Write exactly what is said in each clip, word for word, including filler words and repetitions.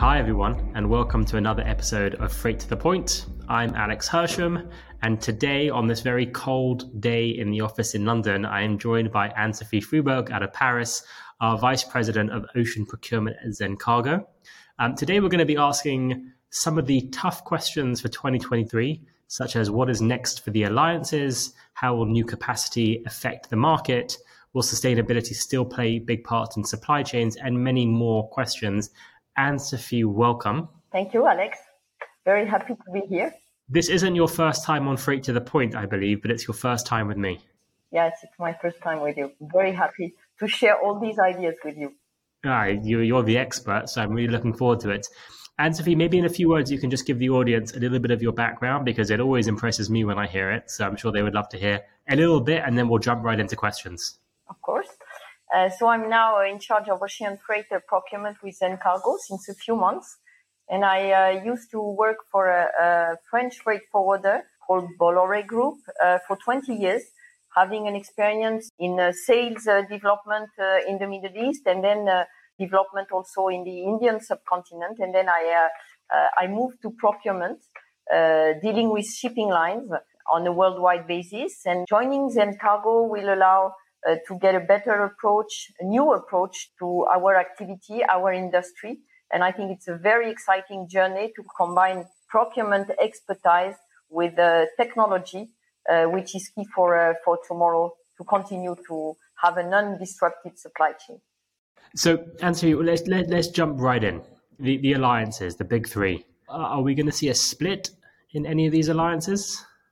Hi everyone, and welcome to another episode of Freight to the Point. I'm Alex Hersham, and today on this very cold day in the office in London, I am joined by Anne-Sophie Fruberg out of Paris, our Vice President of Ocean Procurement at Zen Cargo. Um, today we're going to be asking some of the tough questions for twenty twenty-three, such as what is next for the alliances, how will new capacity affect the market, will sustainability still play big parts in supply chains, and many more questions. Anne-Sophie, welcome. Thank you, Alex. Very happy to be here. This isn't your first time on Freight to the Point, I believe, but it's your first time with me. Yes, it's my first time with you. Very happy to share all these ideas with you. Ah, you, you're the expert, so I'm really looking forward to it. Anne-Sophie, maybe in a few words, you can just give the audience a little bit of your background, because it always impresses me when I hear it. So I'm sure they would love to hear a little bit, and then we'll jump right into questions. Of course. Uh, so I'm now uh, in charge of ocean freight uh, procurement with Zen Cargo since a few months. And I uh, used to work for a, a French freight forwarder called Bolloré Group uh, for twenty years, having an experience in uh, sales uh, development uh, in the Middle East and then uh, development also in the Indian subcontinent. And then I, uh, uh, I moved to procurement, uh, dealing with shipping lines on a worldwide basis. And joining Zen Cargo will allow Uh, to get a better approach, a new approach to our activity, our industry. And I think it's a very exciting journey to combine procurement expertise with uh, technology, uh, which is key for uh, for tomorrow to continue to have a non-disrupted supply chain. So, Anthony, let's, let, let's jump right in. The, the alliances, the big three. Uh, are we going to see a split in any of these alliances?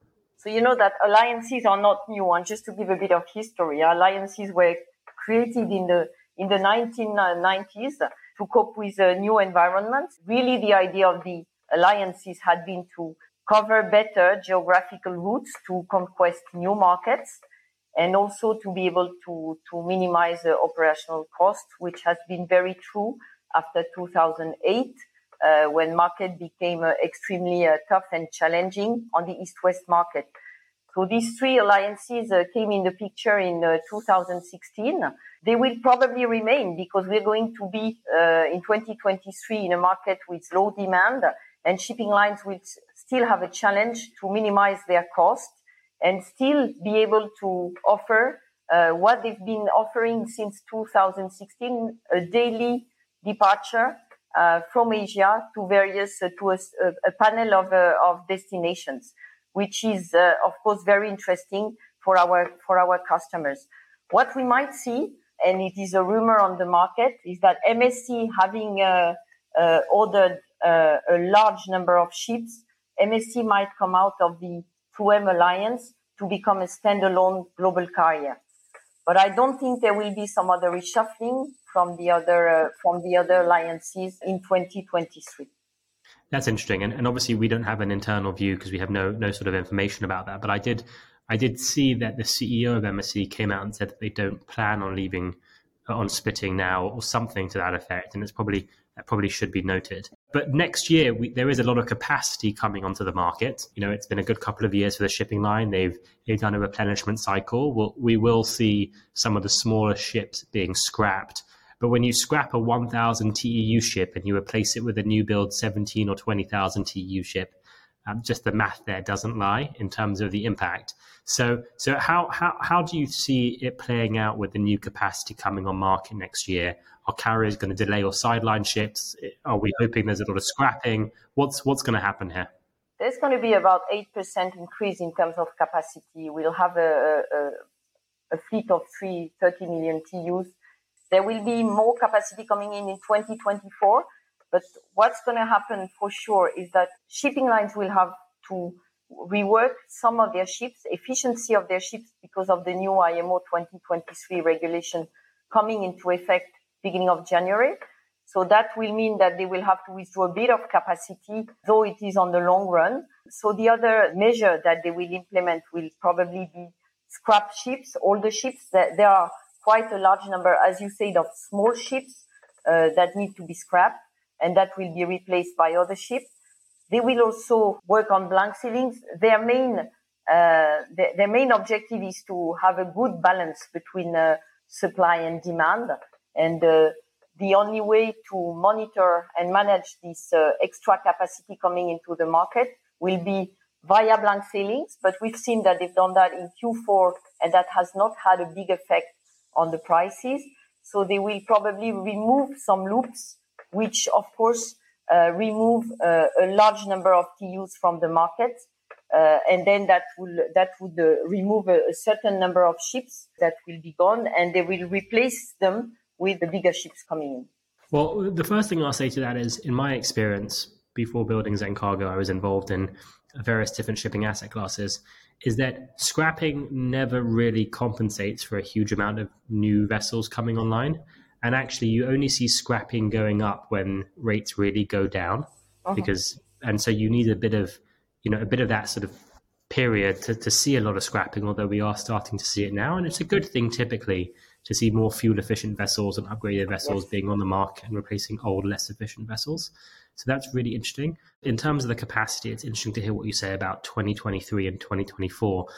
So you know that alliances are not new. And just to give a bit of history, alliances were created in the in the nineteen nineties to cope with a new environment. Really, the idea of the alliances had been to cover better geographical routes to conquest new markets, and also to be able to to minimize the operational costs, which has been very true after two thousand eight. Uh, when market became uh, extremely uh, tough and challenging on the East-West market. So these three alliances uh, came in the picture in uh, two thousand sixteen. They will probably remain because we're going to be uh, in twenty twenty-three in a market with low demand, and shipping lines will still have a challenge to minimize their cost and still be able to offer uh, what they've been offering since two thousand sixteen, a daily departure Uh, from Asia to various, uh, to a, a panel of, uh, of destinations, which is, uh, of course, very interesting for our, for our customers. What we might see, and it is a rumor on the market, is that M S C having, uh, uh, ordered, uh, a large number of ships, M S C might come out of the two M alliance to become a standalone global carrier. But I don't think there will be some other reshuffling from the other uh, from the other alliances in twenty twenty-three. That's interesting, and, and obviously we don't have an internal view because we have no no sort of information about that. But I did I did see that the C E O of M S C came out and said that they don't plan on leaving, uh, on splitting now, or something to that effect. And it's probably that probably should be noted. But next year we, there is a lot of capacity coming onto the market. You know, it's been a good couple of years for the shipping line. They've they've done a replenishment cycle. We'll, we will see some of the smaller ships being scrapped. But when you scrap a one thousand T E U ship and you replace it with a new build seventeen or twenty thousand T E U ship, um, just the math there doesn't lie in terms of the impact. So, so how how how do you see it playing out with the new capacity coming on market next year? Are carriers going to delay or sideline ships? Are we hoping there's a lot of scrapping? What's what's going to happen here? There's going to be about eight percent increase in terms of capacity. We'll have a, a, a fleet of three hundred thirty million T E Us. There will be more capacity coming in in twenty twenty-four. But what's going to happen for sure is that shipping lines will have to rework some of their ships, efficiency of their ships, because of the new I M O twenty twenty-three regulation coming into effect beginning of January. So that will mean that they will have to withdraw a bit of capacity, though it is on the long run. So the other measure that they will implement will probably be scrap ships, older ships. There are quite a large number, as you said, of small ships uh, that need to be scrapped, and that will be replaced by other ships. They will also work on blank sailings. Their main uh, their, their main objective is to have a good balance between uh, supply and demand, and uh, the only way to monitor and manage this uh, extra capacity coming into the market will be via blank sailings. But we've seen that they've done that in Q four, and that has not had a big effect on the prices. So they will probably remove some loops, which of course uh, remove uh, a large number of T Us from the market. Uh, and then that will that would uh, remove a, a certain number of ships that will be gone, and they will replace them with the bigger ships coming in. Well, the first thing I'll say to that is, in my experience, before building Zencargo, I was involved in various different shipping asset classes, is that scrapping never really compensates for a huge amount of new vessels coming online. And actually, you only see scrapping going up when rates really go down, uh-huh. because and so you need a bit of you know, a bit of that sort of period to, to see a lot of scrapping, although we are starting to see it now. And it's a good thing typically to see more fuel efficient vessels and upgraded vessels yes. being on the market and replacing old, less efficient vessels. So that's really interesting. In terms of the capacity, it's interesting to hear what you say about twenty twenty-three and twenty twenty-four.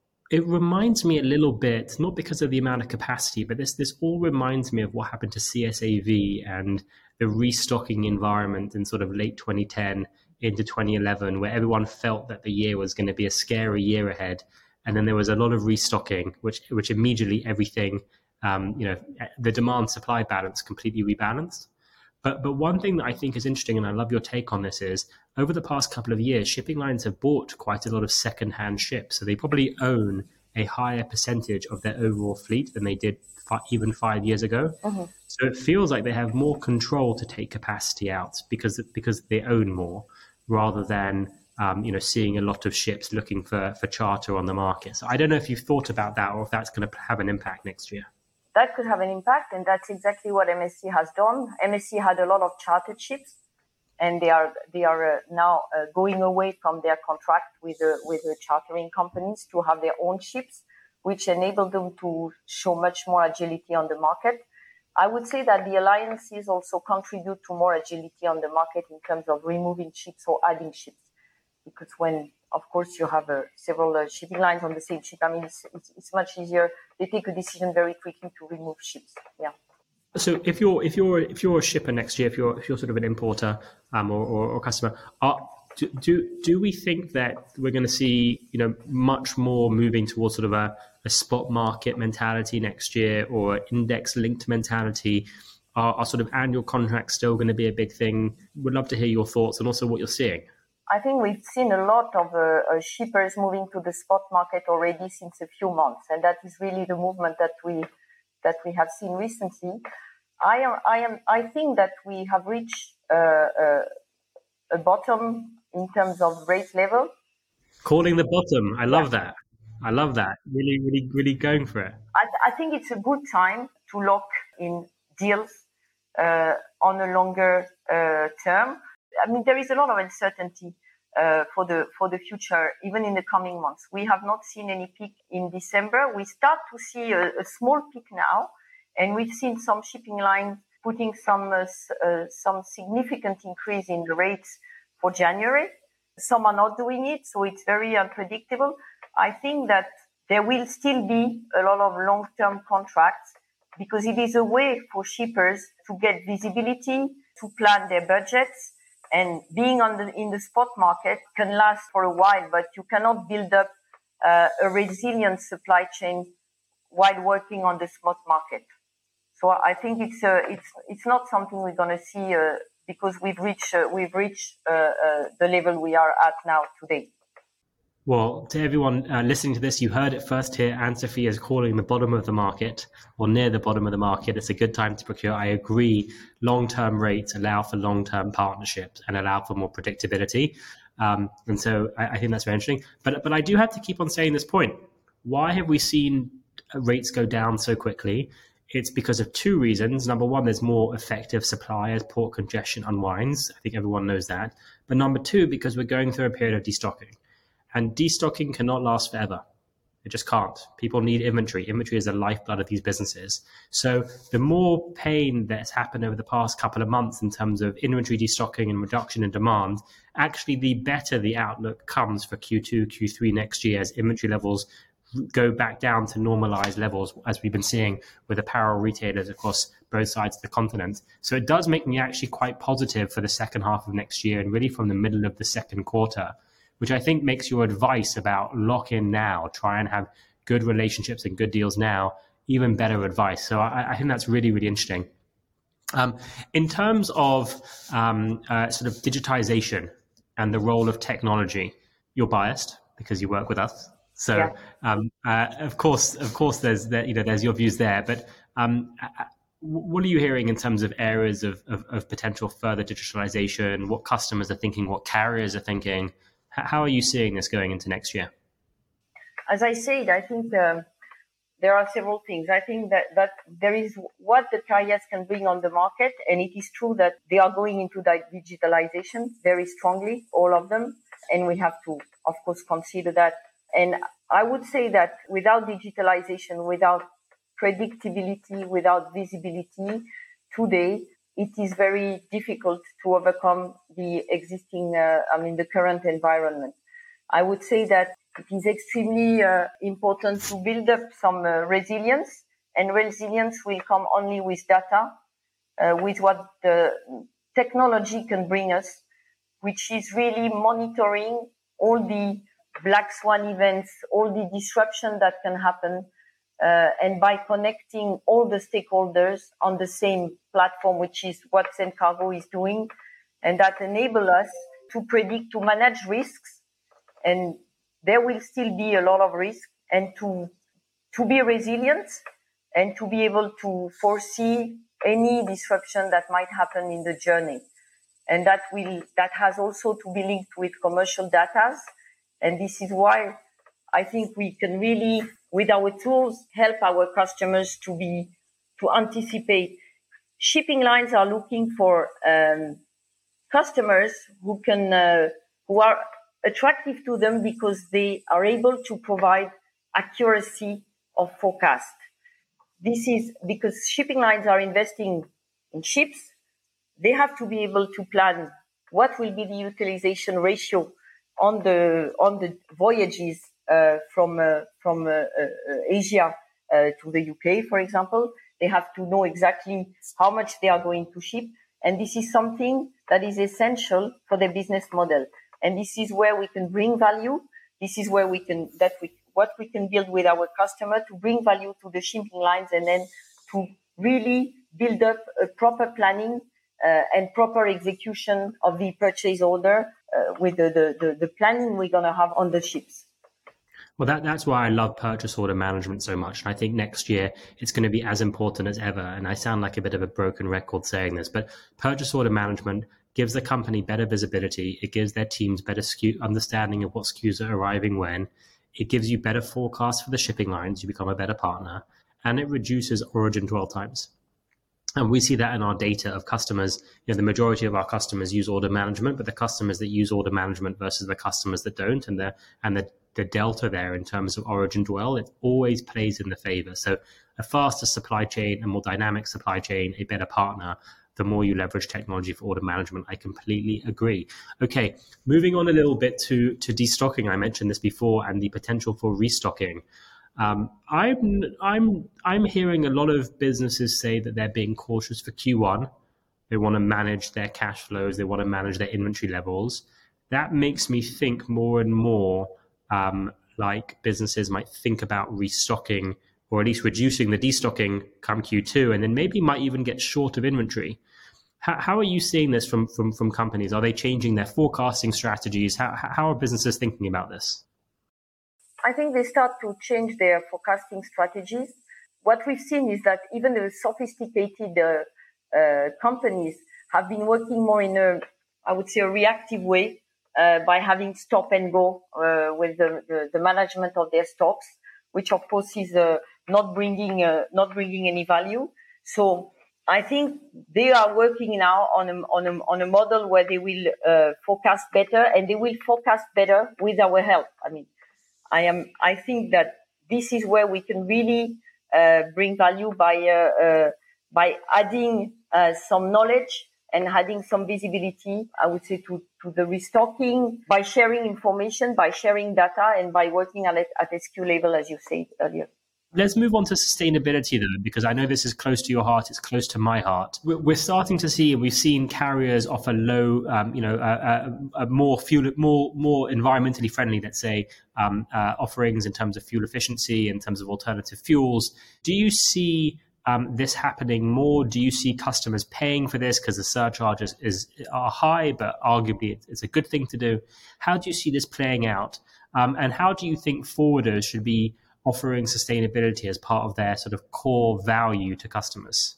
It reminds me a little bit, not because of the amount of capacity, but this this all reminds me of what happened to C S A V and the restocking environment in sort of late twenty ten into twenty eleven, where everyone felt that the year was going to be a scary year ahead. And then there was a lot of restocking, which which immediately everything, um, you know, the demand supply balance completely rebalanced. But but one thing that I think is interesting, and I love your take on this, is over the past couple of years, shipping lines have bought quite a lot of secondhand ships. So they probably own a higher percentage of their overall fleet than they did fi- even five years ago. Mm-hmm. So it feels like they have more control to take capacity out because because they own more, rather than um, you know seeing a lot of ships looking for, for charter on the market. So I don't know if you've thought about that or if that's going to have an impact next year. That could have an impact, and that's exactly what M S C has done. M S C had a lot of chartered ships, and they are they are uh, now uh, going away from their contract with uh, with the chartering companies to have their own ships, which enable them to show much more agility on the market. I would say that the alliances also contribute to more agility on the market in terms of removing ships or adding ships. Because when, of course, you have uh, several uh, shipping lines on the same ship, I mean, it's, it's, it's much easier. They take a decision very quickly to remove ships. Yeah. So if you're if you're if you're a shipper next year, if you're if you're sort of an importer um, or, or, or customer, are, do, do do we think that we're going to see you know much more moving towards sort of a a spot market mentality next year, or index linked mentality? Are, are sort of annual contracts still going to be a big thing? Would love to hear your thoughts and also what you're seeing. I think we've seen a lot of uh, uh, shippers moving to the spot market already since a few months, and that is really the movement that we that we have seen recently. I am I am I think that we have reached uh, uh, a bottom in terms of rate level. Calling the bottom, I love yeah. that. I love that. Really, really, really going for it. I, I think it's a good time to lock in deals uh, on a longer uh, term. I mean, there is a lot of uncertainty uh, for the for the future, even in the coming months. We have not seen any peak in December. We start to see a, a small peak now, and we've seen some shipping lines putting some uh, uh, some significant increase in the rates for January. Some are not doing it, so it's very unpredictable. I think that there will still be a lot of long-term contracts because it is a way for shippers to get visibility, to plan their budgets. And being on the, in the spot market can last for a while, but you cannot build up uh, a resilient supply chain while working on the spot market. So I think it's uh, it's it's not something we're going to see uh, because we've reached uh, we've reached uh, uh, the level we are at now today. Well, to everyone uh, listening to this, you heard it first here. Anne-Sophie is calling the bottom of the market, or near the bottom of the market. It's a good time to procure. I agree. Long-term rates allow for long-term partnerships and allow for more predictability. Um, and so I, I think that's very interesting. But but I do have to keep on saying this point. Why have we seen rates go down so quickly? It's because of two reasons. Number one, there's more effective supply as port congestion unwinds. I think everyone knows that. But number two, because we're going through a period of destocking. And destocking cannot last forever. It just can't. People need inventory. Inventory is the lifeblood of these businesses. So the more pain that's happened over the past couple of months in terms of inventory destocking and reduction in demand, actually the better the outlook comes for Q two, Q three next year as inventory levels go back down to normalized levels, as we've been seeing with apparel retailers across both sides of the continent. So it does make me actually quite positive for the second half of next year, and really from the middle of the second quarter, which I think makes your advice about lock in now, try and have good relationships and good deals now, even better advice. So I, I think that's really, really interesting. Um, in terms of um, uh, sort of digitization and the role of technology, you're biased because you work with us. So, yeah. um, uh, of course, of course, there's that, you know, there's your views there. But um, what are you hearing in terms of areas of, of, of potential further digitalization? What customers are thinking? What carriers are thinking? How are you seeing this going into next year? As I said, I think um, there are several things. I think that, that there is what the carriers can bring on the market, and it is true that they are going into that digitalization very strongly, all of them, and we have to, of course, consider that. And I would say that without digitalization, without predictability, without visibility, today it is very difficult to overcome the existing, uh, I mean, the current environment. I would say that it is extremely uh, important to build up some uh, resilience, and resilience will come only with data, uh, with what the technology can bring us, which is really monitoring all the black swan events, all the disruption that can happen, uh, and by connecting all the stakeholders on the same platform, which is what Zencargo is doing, and that enable us to predict, to manage risks, and there will still be a lot of risk, and to to be resilient and to be able to foresee any disruption that might happen in the journey. And that will that has also to be linked with commercial data. And this is why I think we can really, with our tools, help our customers to be, to anticipate. Shipping lines are looking for um, customers who can, uh, who are attractive to them because they are able to provide accuracy of forecast. This is because shipping lines are investing in ships. They have to be able to plan what will be the utilization ratio on the on the voyages uh, from uh, from uh, uh, Asia uh, to the U K, for example. They have to know exactly how much they are going to ship, and this is something that is essential for their business model. And this is where we can bring value. This is where we can that we what we can build with our customer to bring value to the shipping lines, and then to really build up a proper planning uh, and proper execution of the purchase order uh, with the, the, the, the planning we're going to have on the ships. Well, that, that's why I love purchase order management so much. And I think next year it's going to be as important as ever. And I sound like a bit of a broken record saying this, but purchase order management gives the company better visibility. It gives their teams better S K U understanding of what S K Us are arriving when. It gives you better forecasts for the shipping lines. You become a better partner, and it reduces origin dwell times. And we see that in our data of customers. You know, the majority of our customers use order management, but the customers that use order management versus the customers that don't, and the and the, the delta there in terms of origin dwell, it always plays in the favor. So a faster supply chain, a more dynamic supply chain, a better partner, the more you leverage technology for order management. I completely agree. Okay, moving on a little bit to, to destocking. I mentioned this before, and the potential for restocking. Um, I'm I'm I'm hearing a lot of businesses say that they're being cautious for Q one. They want to manage their cash flows. They want to manage their inventory levels. That makes me think more and more um, like businesses might think about restocking, or at least reducing the destocking come Q two, and then maybe might even get short of inventory. How, how are you seeing this from, from, from companies? Are they changing their forecasting strategies? How, how are businesses thinking about this? I think they start to change their forecasting strategies. What we've seen is that even the sophisticated uh, uh, companies have been working more in a, I would say, a reactive way uh, by having stop and go uh, with the, the, the management of their stocks, which of course is uh, not bringing uh, not bringing any value. So I think they are working now on a, on a, on a model where they will uh, forecast better, and they will forecast better with our help. I mean, I am. I think that this is where we can really uh, bring value by uh, uh, by adding uh, some knowledge and adding some visibility, I would say, to, to the restocking by sharing information, by sharing data, and by working at, at S K U level, as you said earlier. Let's move on to sustainability, though, because I know this is close to your heart. It's close to my heart. We're starting to see, we've seen carriers offer low, um, you know, uh, uh, more fuel, more more environmentally friendly, let's say, um, uh, offerings in terms of fuel efficiency, in terms of alternative fuels. Do you see um, this happening more? Do you see customers paying for this because the surcharges is are high, but arguably it's a good thing to do? How do you see this playing out? Um, and how do you think forwarders should be offering sustainability as part of their sort of core value to customers?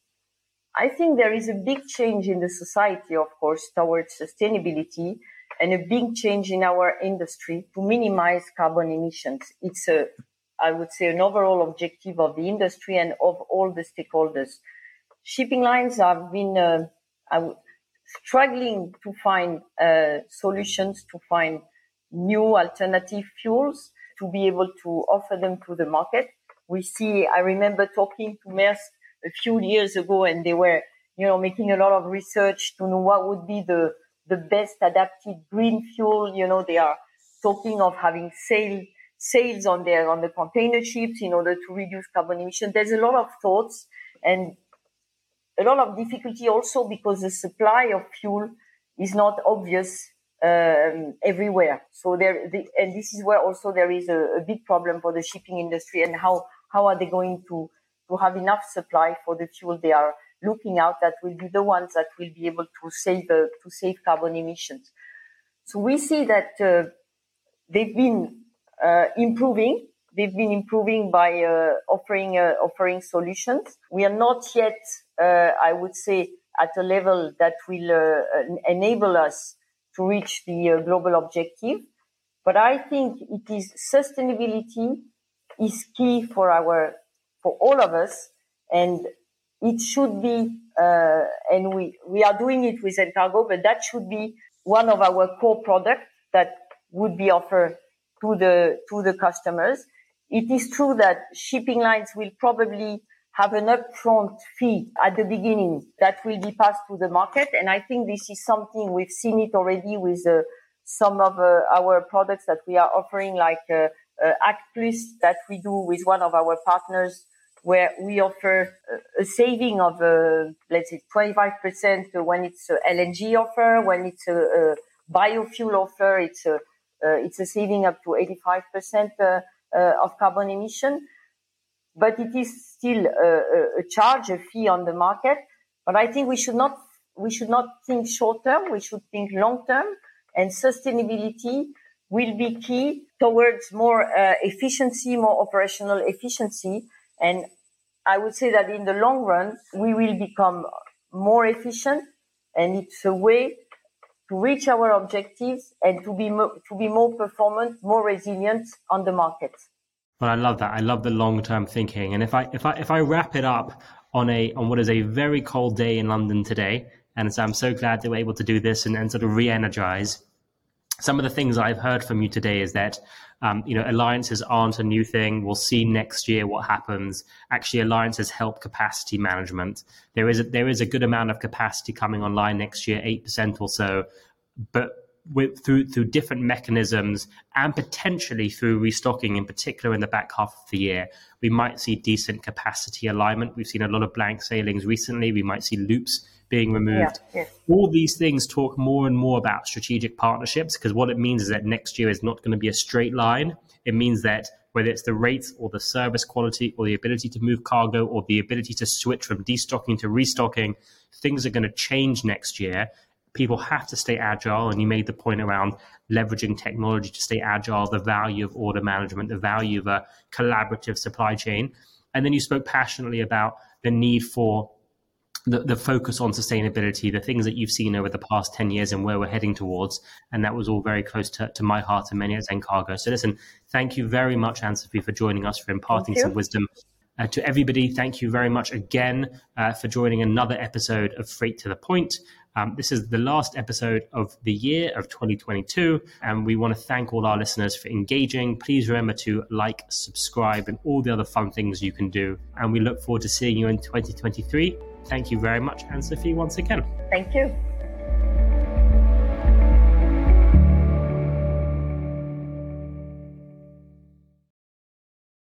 I think there is a big change in the society, of course, towards sustainability, and a big change in our industry to minimize carbon emissions. It's a, I would say, an overall objective of the industry and of all the stakeholders. Shipping lines have been uh, I w- struggling to find uh, solutions, to find new alternative fuels, to be able to offer them to the market. We see, I remember talking to Maersk a few years ago, and they were, you know, making a lot of research to know what would be the, the best adapted green fuel. You know, they are talking of having sail, sails on their, on the container ships in order to reduce carbon emissions. There's a lot of thoughts and a lot of difficulty also because the supply of fuel is not obvious Um, everywhere. So there, the, and this is where also there is a, a big problem for the shipping industry, and how, how are they going to, to have enough supply for the fuel they are looking out that will be the ones that will be able to save, uh, to save carbon emissions. So we see that, uh, they've been, uh, improving. They've been improving by, uh, offering, uh, offering solutions. We are not yet, uh, I would say, at a level that will, uh, enable us to reach the uh, global objective. But I think it is sustainability is key for our, for all of us. And it should be, uh, and we, we are doing it with Encargo, but that should be one of our core products that would be offered to the, to the customers. It is true that shipping lines will probably have an upfront fee at the beginning that will be passed to the market. And I think this is something we've seen it already with uh, some of uh, our products that we are offering, like uh, uh, Act Plus that we do with one of our partners, where we offer a saving of, uh, let's say, twenty-five percent when it's a L N G offer, when it's a, a biofuel offer, it's a, uh, it's a saving up to eighty-five percent uh, uh, of carbon emission. But it is still a, a charge, a fee on the market. But I think we should not, we should not think short term. We should think long term, and sustainability will be key towards more uh, efficiency, more operational efficiency. And I would say that in the long run, we will become more efficient, and it's a way to reach our objectives and to be mo- to be more performant, more resilient on the market. Well, I love that. I love the long-term thinking. And if I if I if I wrap it up on a on what is a very cold day in London today, and so I'm so glad that we're able to do this and, and sort of re-energize. Some of the things I've heard from you today is that um, you know, alliances aren't a new thing. We'll see next year what happens. Actually, alliances help capacity management. There is a, there is a good amount of capacity coming online next year, eight percent or so, but with, through through different mechanisms and potentially through restocking, in particular in the back half of the year, we might see decent capacity alignment. We've seen a lot of blank sailings recently. We might see loops being removed. Yeah, yeah. All these things talk more and more about strategic partnerships, because what it means is that next year is not going to be a straight line. It means that whether it's the rates or the service quality or the ability to move cargo or the ability to switch from destocking to restocking, things are going to change next year. People have to stay agile, and you made the point around leveraging technology to stay agile, the value of order management, the value of a collaborative supply chain. And then you spoke passionately about the need for the, the focus on sustainability, the things that you've seen over the past ten years and where we're heading towards. And that was all very close to, to my heart and many at Encargo. So listen, thank you very much, Anne-Sophie, for joining us, for imparting some wisdom. Uh, to everybody, thank you very much again uh, for joining another episode of Freight to the Point. Um, this is the last episode of the year of twenty twenty-two, and we want to thank all our listeners for engaging. Please remember to like, subscribe, and all the other fun things you can do. And we look forward to seeing you in twenty twenty-three. Thank you very much, Anne-Sophie, once again. Thank you.